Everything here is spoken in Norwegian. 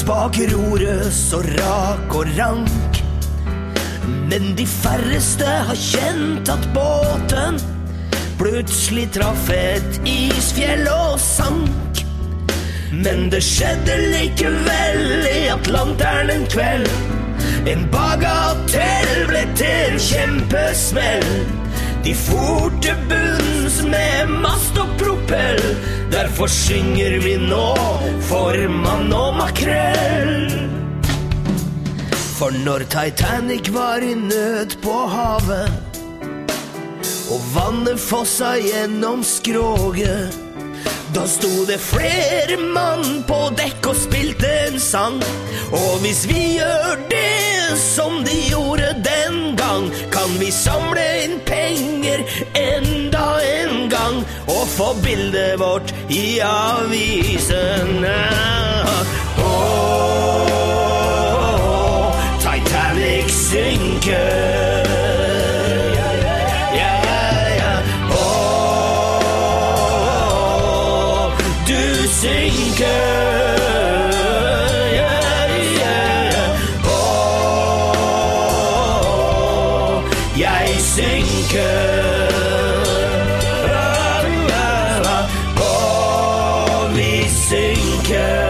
bak roret så rak og rank. Men de færreste har kjent at båten plutselig traff et isfjell og sank. Men det skjedde likevel i Atlanteren en kveld. En bagatell ble til en kjempesmell. De for til bunns med mast og propell. Derfor synger vi nå for mann og makrell. For når Titanic var i nød på havet, og vannet fossa gjennom skroget, da sto det flere mann på dekk og spilte en sang. Og hvis vi gjør det som de gjorde den gang, kan vi samle inn penger enda en gang og få bildet vårt i avisene. Titanic synker. Jeg synker, og vi synker.